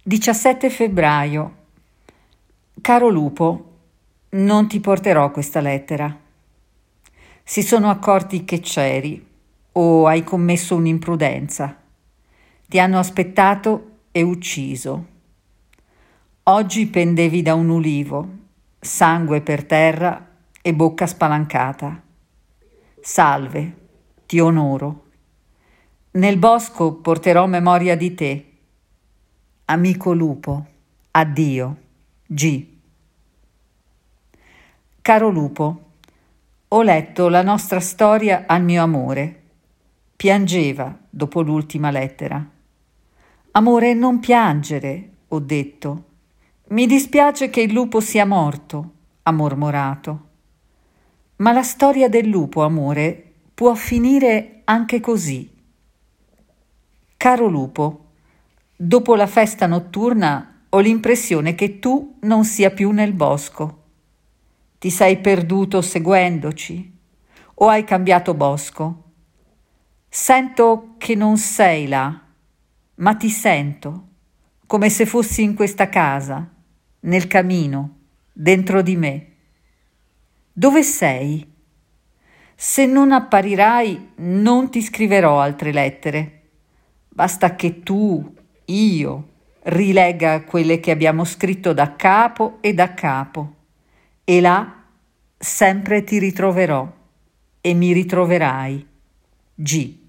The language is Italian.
17 febbraio. Caro lupo, non ti porterò questa lettera. Si sono accorti che c'eri o hai commesso un'imprudenza. Ti hanno aspettato e ucciso. Oggi pendevi da un ulivo, sangue per terra e bocca spalancata. Salve, ti onoro. Nel bosco porterò memoria di te. Amico lupo, addio. G. Caro lupo, ho letto la nostra storia al mio amore. Piangeva dopo l'ultima lettera. Amore, non piangere, ho detto. Mi dispiace che il lupo sia morto, ha mormorato. Ma la storia del lupo, amore, può finire anche così. Caro lupo, dopo la festa notturna ho l'impressione che tu non sia più nel bosco. Ti sei perduto seguendoci o hai cambiato bosco? Sento che non sei là, ma ti sento, come se fossi in questa casa, nel camino, dentro di me. Dove sei? Se non apparirai, non ti scriverò altre lettere. Basta che tu, io, rilegga quelle che abbiamo scritto da capo e da capo, e là sempre ti ritroverò e mi ritroverai. G.